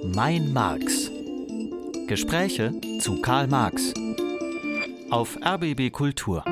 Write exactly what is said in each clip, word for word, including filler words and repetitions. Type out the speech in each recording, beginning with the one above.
Mein Marx. Gespräche zu Karl Marx. Auf R B B Kultur.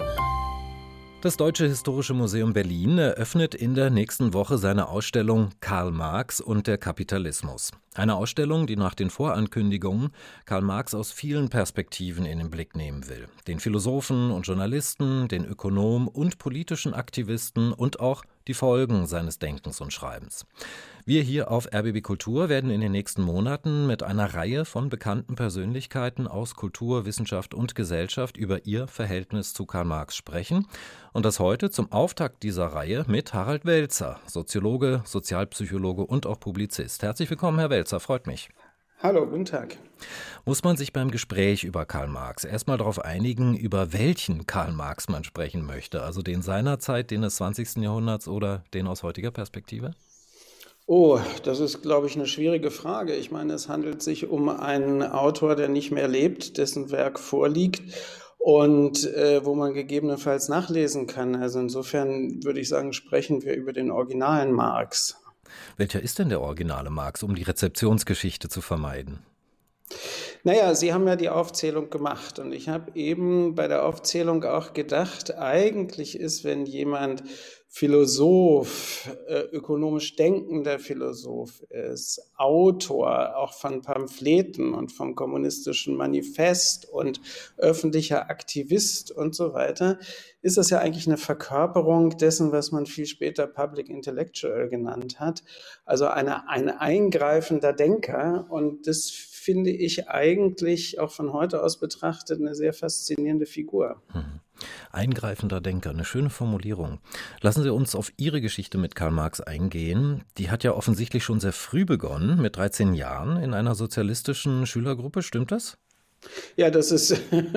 Das Deutsche Historische Museum Berlin eröffnet in der nächsten Woche seine Ausstellung Karl Marx und der Kapitalismus. Eine Ausstellung, die nach den Vorankündigungen Karl Marx aus vielen Perspektiven in den Blick nehmen will. Den Philosophen und Journalisten, den Ökonom und politischen Aktivisten und auch die Folgen seines Denkens und Schreibens. Wir hier auf R B B Kultur werden in den nächsten Monaten mit einer Reihe von bekannten Persönlichkeiten aus Kultur, Wissenschaft und Gesellschaft über ihr Verhältnis zu Karl Marx sprechen. Und das heute zum Auftakt dieser Reihe mit Harald Welzer, Soziologe, Sozialpsychologe und auch Publizist. Herzlich willkommen, Herr Welzer, freut mich. Hallo, guten Tag. Muss man sich beim Gespräch über Karl Marx erstmal darauf einigen, über welchen Karl Marx man sprechen möchte? Also den seiner Zeit, den des zwanzigsten Jahrhunderts oder den aus heutiger Perspektive? Oh, das ist, glaube ich, eine schwierige Frage. Ich meine, es handelt sich um einen Autor, der nicht mehr lebt, dessen Werk vorliegt und äh, wo man gegebenenfalls nachlesen kann. Also insofern würde ich sagen, sprechen wir über den originalen Marx. Welcher ist denn der originale Marx, um die Rezeptionsgeschichte zu vermeiden? Naja, Sie haben ja die Aufzählung gemacht und ich habe eben bei der Aufzählung auch gedacht, eigentlich ist, wenn jemand Philosoph, äh, ökonomisch denkender Philosoph ist, Autor auch von Pamphleten und vom kommunistischen Manifest und öffentlicher Aktivist und so weiter, ist das ja eigentlich eine Verkörperung dessen, was man viel später Public Intellectual genannt hat, also eine, ein eingreifender Denker, und das finde ich eigentlich auch von heute aus betrachtet eine sehr faszinierende Figur. Hm. Eingreifender Denker, eine schöne Formulierung. Lassen Sie uns auf Ihre Geschichte mit Karl Marx eingehen. Die hat ja offensichtlich schon sehr früh begonnen, mit dreizehn Jahren in einer sozialistischen Schülergruppe, stimmt das? Ja, das ist,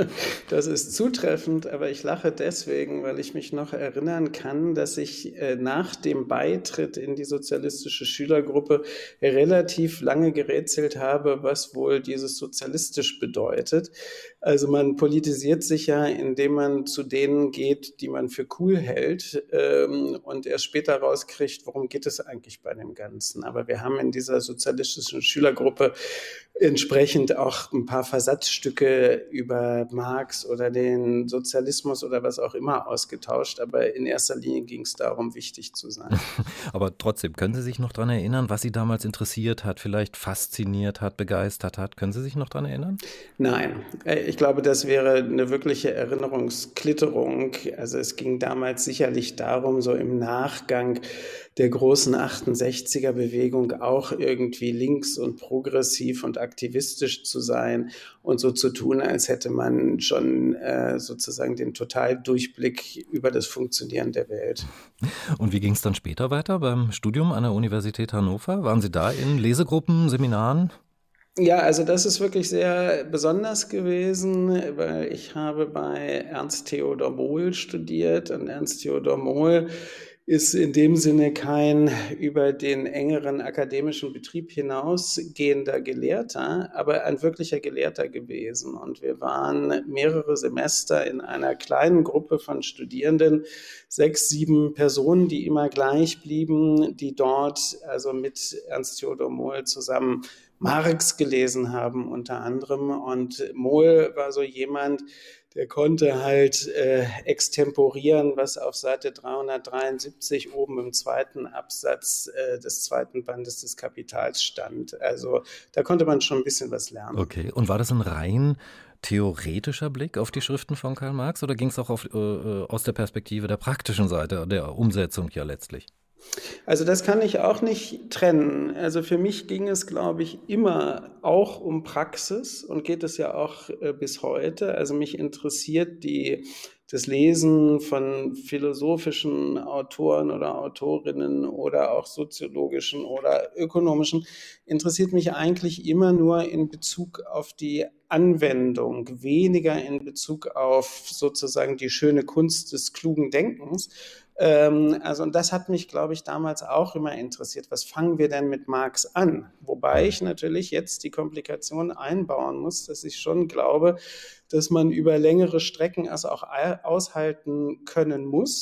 das ist zutreffend, aber ich lache deswegen, weil ich mich noch erinnern kann, dass ich äh, nach dem Beitritt in die sozialistische Schülergruppe relativ lange gerätselt habe, was wohl dieses sozialistisch bedeutet. Also man politisiert sich ja, indem man zu denen geht, die man für cool hält, ähm, und erst später rauskriegt, worum geht es eigentlich bei dem Ganzen. Aber wir haben in dieser sozialistischen Schülergruppe entsprechend auch ein paar Versatzstücke über Marx oder den Sozialismus oder was auch immer ausgetauscht, aber in erster Linie ging es darum, wichtig zu sein. Aber trotzdem, können Sie sich noch daran erinnern, was Sie damals interessiert hat, vielleicht fasziniert hat, begeistert hat? Können Sie sich noch daran erinnern? Nein, ich glaube, das wäre eine wirkliche Erinnerungsklitterung. Also es ging damals sicherlich darum, so im Nachgang der großen achtundsechziger-Bewegung auch irgendwie links und progressiv und aktivistisch zu sein und so zu tun, als hätte man schon äh, sozusagen den Totaldurchblick über das Funktionieren der Welt. Und wie ging es dann später weiter beim Studium an der Universität Hannover? Waren Sie da in Lesegruppen, Seminaren? Ja, also das ist wirklich sehr besonders gewesen, weil ich habe bei Ernst Theodor Mohl studiert und Ernst Theodor Mohl ist in dem Sinne kein über den engeren akademischen Betrieb hinausgehender Gelehrter, aber ein wirklicher Gelehrter gewesen. Und wir waren mehrere Semester in einer kleinen Gruppe von Studierenden, sechs, sieben Personen, die immer gleich blieben, die dort also mit Ernst Theodor Mohl zusammen Marx gelesen haben unter anderem. Und Mohl war so jemand, der konnte halt äh, extemporieren, was auf Seite dreihundertdreiundsiebzig oben im zweiten Absatz äh, des zweiten Bandes des Kapitals stand. Also da konnte man schon ein bisschen was lernen. Okay, und war das ein rein theoretischer Blick auf die Schriften von Karl Marx oder ging es auch auf, äh, aus der Perspektive der praktischen Seite, der Umsetzung ja letztlich? Also das kann ich auch nicht trennen. Also für mich ging es, glaube ich, immer auch um Praxis und geht es ja auch äh, bis heute. Also mich interessiert die, das Lesen von philosophischen Autoren oder Autorinnen oder auch soziologischen oder ökonomischen, interessiert mich eigentlich immer nur in Bezug auf die Anwendung, weniger in Bezug auf sozusagen die schöne Kunst des klugen Denkens. Ähm, also und das hat mich, glaube ich, damals auch immer interessiert. Was fangen wir denn mit Marx an? Wobei ich natürlich jetzt die Komplikation einbauen muss, dass ich schon glaube, dass man über längere Strecken es auch aushalten können muss,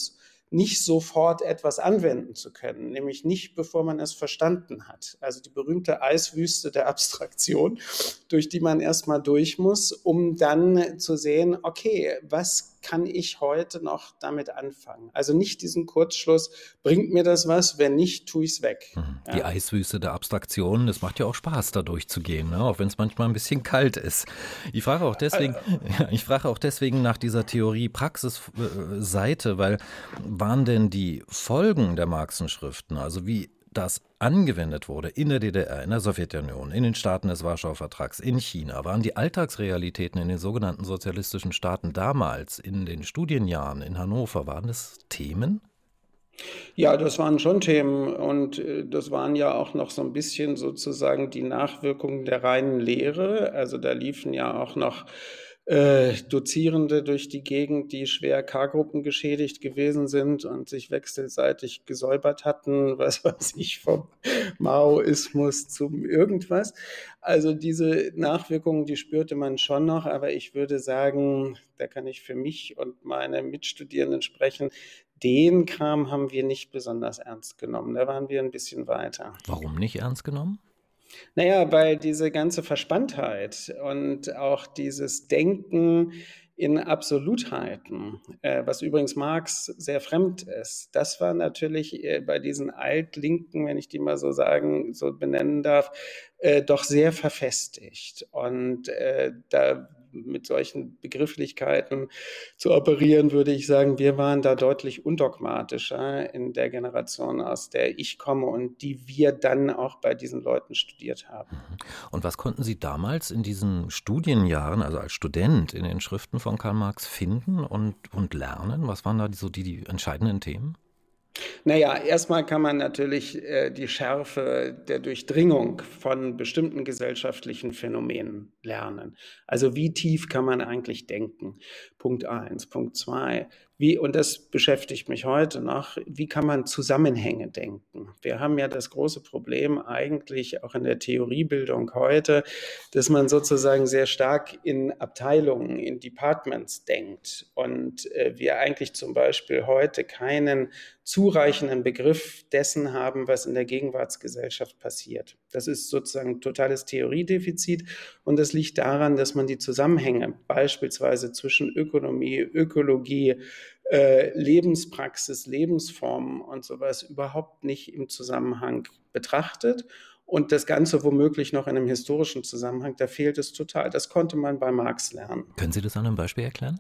nicht sofort etwas anwenden zu können, nämlich nicht, bevor man es verstanden hat. Also die berühmte Eiswüste der Abstraktion, durch die man erstmal durch muss, um dann zu sehen, okay, was kann ich heute noch damit anfangen? Also nicht diesen Kurzschluss, bringt mir das was, wenn nicht, tue ich es weg. Die ja. Eiswüste der Abstraktion, das macht ja auch Spaß, da durchzugehen, ne? Auch wenn es manchmal ein bisschen kalt ist. Ich frage auch deswegen, äh, ich frage auch deswegen nach dieser Theorie-Praxis-Seite, weil waren denn die Folgen der Marx'schen Schriften, also wie das angewendet wurde in der D D R, in der Sowjetunion, in den Staaten des Warschauer Vertrags, in China, waren die Alltagsrealitäten in den sogenannten sozialistischen Staaten damals, in den Studienjahren in Hannover, waren das Themen? Ja, das waren schon Themen und das waren ja auch noch so ein bisschen sozusagen die Nachwirkungen der reinen Lehre. Also da liefen ja auch noch Äh, Dozierende durch die Gegend, die schwer K-Gruppen geschädigt gewesen sind und sich wechselseitig gesäubert hatten, was weiß ich, vom Maoismus zum irgendwas. Also diese Nachwirkungen, die spürte man schon noch, aber ich würde sagen, da kann ich für mich und meine Mitstudierenden sprechen, den Kram haben wir nicht besonders ernst genommen. Da waren wir ein bisschen weiter. Warum nicht ernst genommen? Naja, weil diese ganze Verspanntheit und auch dieses Denken in Absolutheiten, äh, was übrigens Marx sehr fremd ist, das war natürlich äh, bei diesen Altlinken, wenn ich die mal so sagen, so benennen darf, äh, doch sehr verfestigt. Und äh, da mit solchen Begrifflichkeiten zu operieren, würde ich sagen, wir waren da deutlich undogmatischer in der Generation, aus der ich komme und die wir dann auch bei diesen Leuten studiert haben. Und was konnten Sie damals in diesen Studienjahren, also als Student, in den Schriften von Karl Marx finden und, und lernen? Was waren da so die, die entscheidenden Themen? Naja, erstmal kann man natürlich äh, die Schärfe der Durchdringung von bestimmten gesellschaftlichen Phänomenen lernen. Also wie tief kann man eigentlich denken? Punkt eins. Punkt zwei. Wie, und das beschäftigt mich heute noch, wie kann man Zusammenhänge denken? Wir haben ja das große Problem eigentlich auch in der Theoriebildung heute, dass man sozusagen sehr stark in Abteilungen, in Departments denkt und äh, wir eigentlich zum Beispiel heute keinen zureichenden Begriff dessen haben, was in der Gegenwartsgesellschaft passiert. Das ist sozusagen ein totales Theoriedefizit und das liegt daran, dass man die Zusammenhänge beispielsweise zwischen Ökonomie, Ökologie, äh, Lebenspraxis, Lebensformen und sowas überhaupt nicht im Zusammenhang betrachtet. Und das Ganze womöglich noch in einem historischen Zusammenhang, da fehlt es total. Das konnte man bei Marx lernen. Können Sie das an einem Beispiel erklären?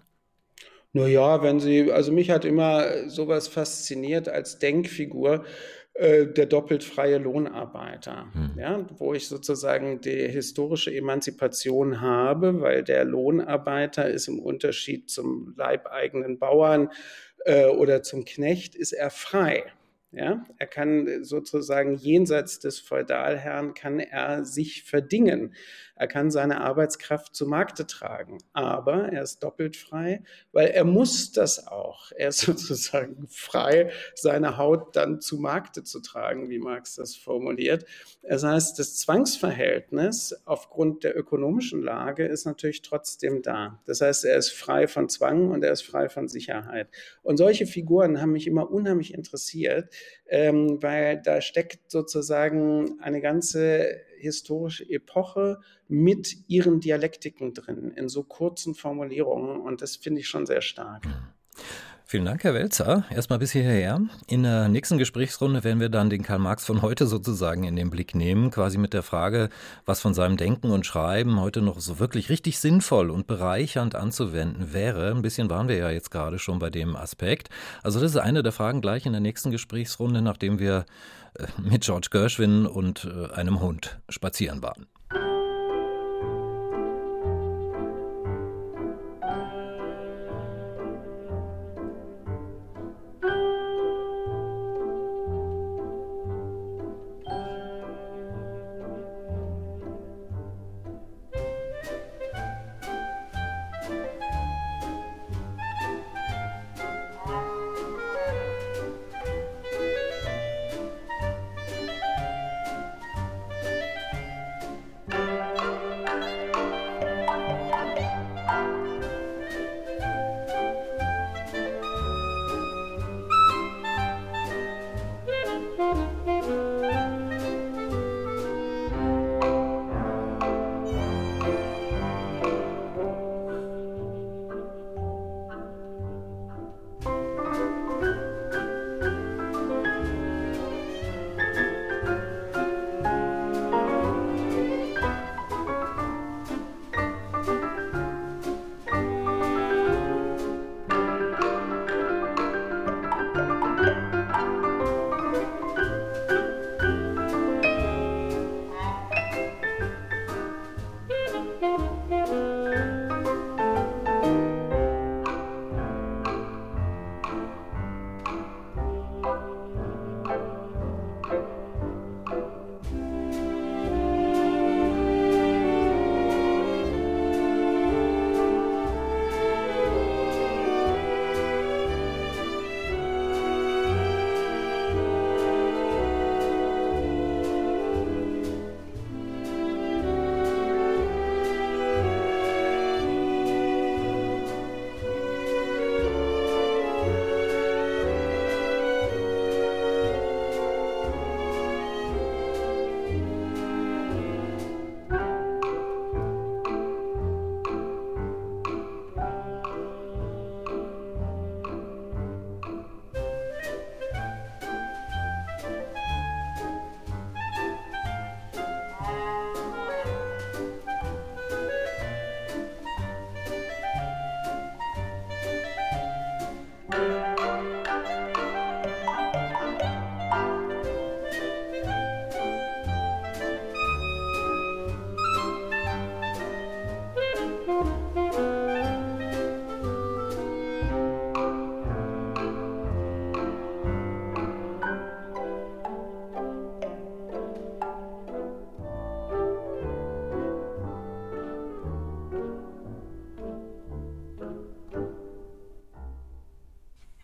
Naja, wenn Sie, also mich hat immer sowas fasziniert als Denkfigur, äh, der doppelt freie Lohnarbeiter, hm. ja, wo ich sozusagen die historische Emanzipation habe, weil der Lohnarbeiter ist im Unterschied zum leibeigenen Bauern äh, oder zum Knecht, ist er frei. Ja, er kann sozusagen jenseits des Feudalherrn, kann er sich verdingen. Er kann seine Arbeitskraft zu Markte tragen, aber er ist doppelt frei, weil er muss das auch. Er ist sozusagen frei, seine Haut dann zu Markte zu tragen, wie Marx das formuliert. Das heißt, das Zwangsverhältnis aufgrund der ökonomischen Lage ist natürlich trotzdem da. Das heißt, er ist frei von Zwang und er ist frei von Sicherheit. Und solche Figuren haben mich immer unheimlich interessiert, ähm, weil da steckt sozusagen eine ganze historische Epoche mit ihren Dialektiken drin, in so kurzen Formulierungen. Und das finde ich schon sehr stark. Vielen Dank, Herr Welzer. Erstmal bis hierher. In der nächsten Gesprächsrunde werden wir dann den Karl Marx von heute sozusagen in den Blick nehmen, quasi mit der Frage, was von seinem Denken und Schreiben heute noch so wirklich richtig sinnvoll und bereichernd anzuwenden wäre. Ein bisschen waren wir ja jetzt gerade schon bei dem Aspekt. Also das ist eine der Fragen gleich in der nächsten Gesprächsrunde, nachdem wir mit George Gershwin und einem Hund spazieren waren.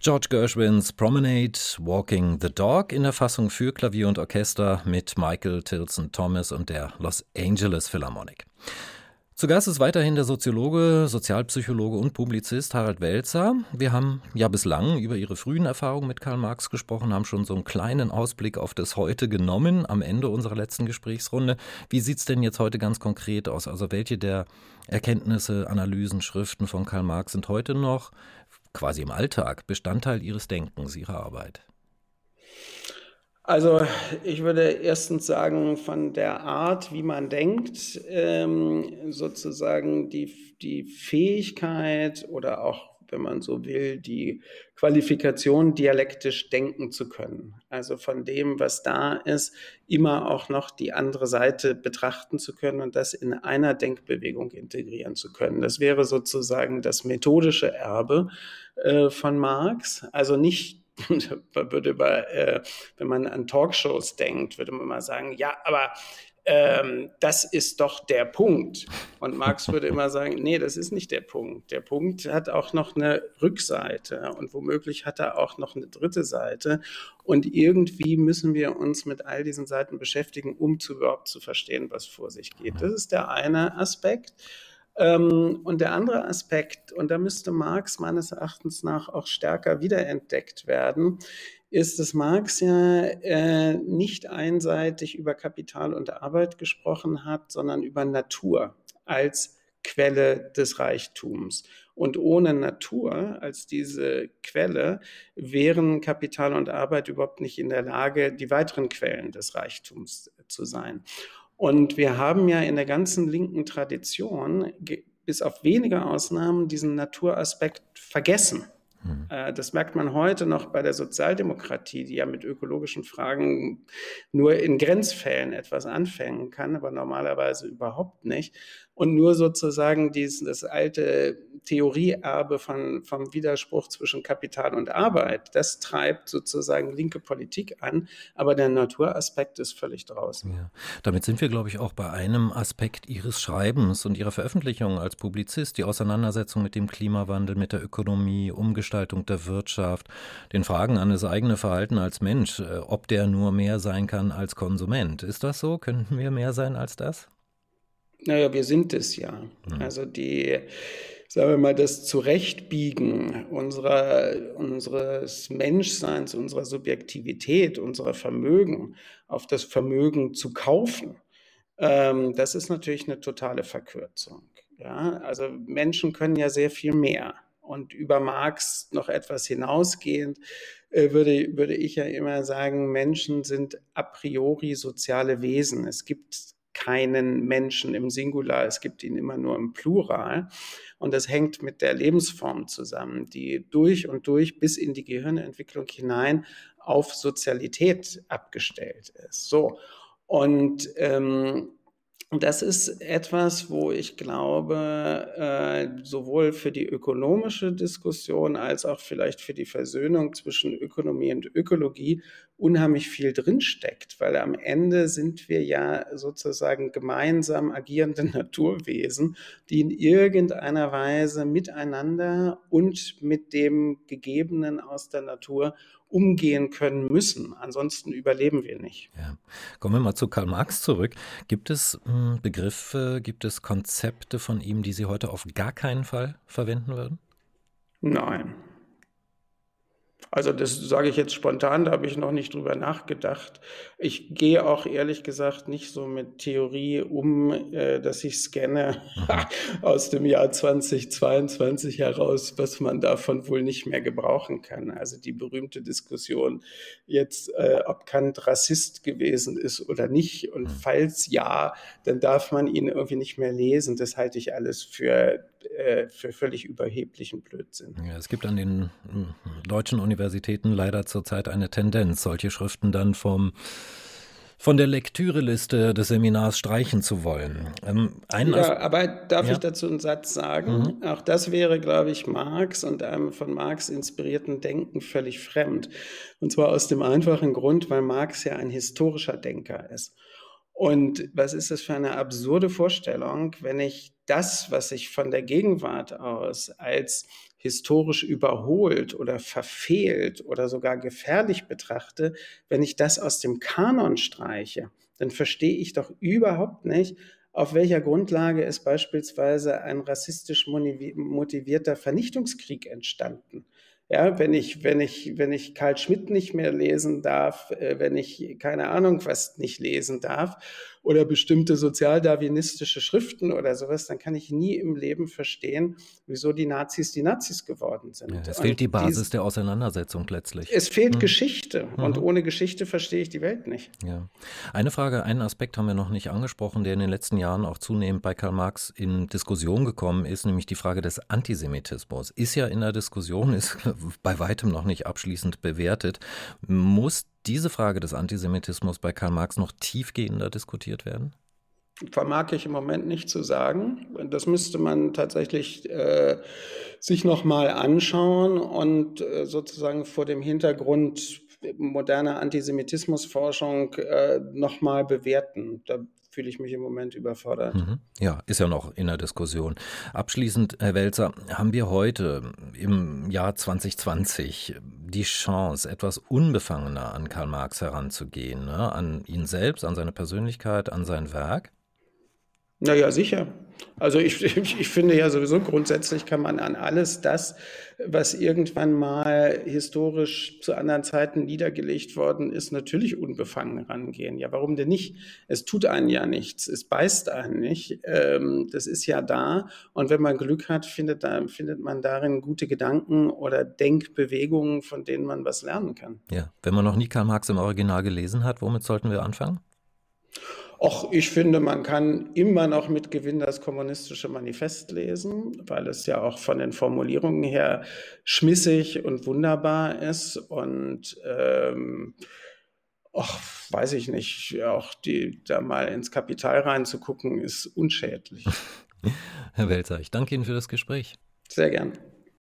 George Gershwins Promenade, Walking the Dog in der Fassung für Klavier und Orchester mit Michael Tilson Thomas und der Los Angeles Philharmonic. Zu Gast ist weiterhin der Soziologe, Sozialpsychologe und Publizist Harald Welzer. Wir haben ja bislang über Ihre frühen Erfahrungen mit Karl Marx gesprochen, haben schon so einen kleinen Ausblick auf das Heute genommen am Ende unserer letzten Gesprächsrunde. Wie sieht es denn jetzt heute ganz konkret aus? Also welche der Erkenntnisse, Analysen, Schriften von Karl Marx sind heute noch quasi im Alltag Bestandteil Ihres Denkens, Ihrer Arbeit? Also ich würde erstens sagen, von der Art, wie man denkt, ähm, sozusagen die, die Fähigkeit oder auch, wenn man so will, die Qualifikation, dialektisch denken zu können. Also von dem, was da ist, immer auch noch die andere Seite betrachten zu können und das in einer Denkbewegung integrieren zu können. Das wäre sozusagen das methodische Erbe äh, von Marx. Also nicht man würde über, äh, wenn man an Talkshows denkt, würde man mal sagen, ja, aber ähm, das ist doch der Punkt. Und Marx würde immer sagen, nee, das ist nicht der Punkt. Der Punkt hat auch noch eine Rückseite und womöglich hat er auch noch eine dritte Seite. Und irgendwie müssen wir uns mit all diesen Seiten beschäftigen, um zu, überhaupt zu verstehen, was vor sich geht. Das ist der eine Aspekt. Ähm, und der andere Aspekt, und da müsste Marx meines Erachtens nach auch stärker wiederentdeckt werden, ist, dass Marx ja äh, nicht einseitig über Kapital und Arbeit gesprochen hat, sondern über Natur als Quelle des Reichtums. Und ohne Natur als diese Quelle wären Kapital und Arbeit überhaupt nicht in der Lage, die weiteren Quellen des Reichtums zu sein. Und wir haben ja in der ganzen linken Tradition, bis auf wenige Ausnahmen, diesen Naturaspekt vergessen. Mhm. Das merkt man heute noch bei der Sozialdemokratie, die ja mit ökologischen Fragen nur in Grenzfällen etwas anfangen kann, aber normalerweise überhaupt nicht. Und nur sozusagen dieses, das alte Theorieerbe von, vom Widerspruch zwischen Kapital und Arbeit, das treibt sozusagen linke Politik an, aber der Naturaspekt ist völlig draußen. Ja. Damit sind wir, glaube ich, auch bei einem Aspekt Ihres Schreibens und Ihrer Veröffentlichung als Publizist, die Auseinandersetzung mit dem Klimawandel, mit der Ökonomie, Umgestaltung der Wirtschaft, den Fragen an das eigene Verhalten als Mensch, ob der nur mehr sein kann als Konsument. Ist das so? Könnten wir mehr sein als das? Naja, wir sind es ja. Mhm. Also die, sagen wir mal, das Zurechtbiegen unserer, unseres Menschseins, unserer Subjektivität, unserer Vermögen auf das Vermögen zu kaufen, ähm, das ist natürlich eine totale Verkürzung. Ja? Also Menschen können ja sehr viel mehr. Und über Marx noch etwas hinausgehend äh, würde, würde ich ja immer sagen, Menschen sind a priori soziale Wesen. Es gibt keinen Menschen im Singular, es gibt ihn immer nur im Plural. Und das hängt mit der Lebensform zusammen, die durch und durch bis in die Gehirnentwicklung hinein auf Sozialität abgestellt ist. So. Und ähm, das ist etwas, wo ich glaube, äh, sowohl für die ökonomische Diskussion als auch vielleicht für die Versöhnung zwischen Ökonomie und Ökologie unheimlich viel drinsteckt, weil am Ende sind wir ja sozusagen gemeinsam agierende Naturwesen, die in irgendeiner Weise miteinander und mit dem Gegebenen aus der Natur umgehen können müssen. Ansonsten überleben wir nicht. Ja. Kommen wir mal zu Karl Marx zurück. Gibt es mh, Begriffe, gibt es Konzepte von ihm, die Sie heute auf gar keinen Fall verwenden würden? Nein. Also das sage ich jetzt spontan, da habe ich noch nicht drüber nachgedacht. Ich gehe auch ehrlich gesagt nicht so mit Theorie um, äh, dass ich scanne aus dem Jahr zweitausendzweiundzwanzig heraus, was man davon wohl nicht mehr gebrauchen kann. Also die berühmte Diskussion jetzt, äh, ob Kant Rassist gewesen ist oder nicht. Und falls ja, dann darf man ihn irgendwie nicht mehr lesen. Das halte ich alles für für völlig überheblichen Blödsinn. Ja, es gibt an den deutschen Universitäten leider zurzeit eine Tendenz, solche Schriften dann vom von der Lektüreliste des Seminars streichen zu wollen. Ähm, ein ja, As- aber darf ja? ich dazu einen Satz sagen? Mhm. Auch das wäre, glaube ich, Marx und einem von Marx inspirierten Denken völlig fremd. Und zwar aus dem einfachen Grund, weil Marx ja ein historischer Denker ist. Und was ist das für eine absurde Vorstellung, wenn ich das, was ich von der Gegenwart aus als historisch überholt oder verfehlt oder sogar gefährlich betrachte, wenn ich das aus dem Kanon streiche, dann verstehe ich doch überhaupt nicht, auf welcher Grundlage ist beispielsweise ein rassistisch motivierter Vernichtungskrieg entstanden. Ja, wenn ich, wenn ich, wenn ich Carl Schmitt nicht mehr lesen darf, äh, wenn ich keine Ahnung was nicht lesen darf oder bestimmte sozialdarwinistische Schriften oder sowas, dann kann ich nie im Leben verstehen, wieso die Nazis die Nazis geworden sind. Ja, es fehlt die Basis dies, der Auseinandersetzung letztlich. Es fehlt hm. Geschichte mhm. und ohne Geschichte verstehe ich die Welt nicht. Ja. Eine Frage, einen Aspekt haben wir noch nicht angesprochen, der in den letzten Jahren auch zunehmend bei Karl Marx in Diskussion gekommen ist, nämlich die Frage des Antisemitismus. Ist ja in der Diskussion, ist bei weitem noch nicht abschließend bewertet. Muss diese Frage des Antisemitismus bei Karl Marx noch tiefgehender diskutiert werden? Vermag ich im Moment nicht zu sagen. Das müsste man tatsächlich äh, sich nochmal anschauen und äh, sozusagen vor dem Hintergrund moderner Antisemitismusforschung äh, nochmal bewerten. Da fühle ich mich im Moment überfordert. Mhm. Ja, ist ja noch in der Diskussion. Abschließend, Herr Welzer, haben wir heute im Jahr zwanzig zwanzig die Chance, etwas unbefangener an Karl Marx heranzugehen, ne? An ihn selbst, an seine Persönlichkeit, an sein Werk? Naja, sicher. Also ich, ich, ich finde ja sowieso grundsätzlich kann man an alles das, was irgendwann mal historisch zu anderen Zeiten niedergelegt worden ist, natürlich unbefangen rangehen. Ja, warum denn nicht? Es tut einen ja nichts, es beißt einen nicht. Ähm, das ist ja da und wenn man Glück hat, findet, da, findet man darin gute Gedanken oder Denkbewegungen, von denen man was lernen kann. Ja, wenn man noch nie Karl Marx im Original gelesen hat, womit sollten wir anfangen? Och, ich finde, man kann immer noch mit Gewinn das kommunistische Manifest lesen, weil es ja auch von den Formulierungen her schmissig und wunderbar ist. Und ähm, och, weiß ich nicht, auch die, da mal ins Kapital reinzugucken, ist unschädlich. Herr Welzer, ich danke Ihnen für das Gespräch. Sehr gern.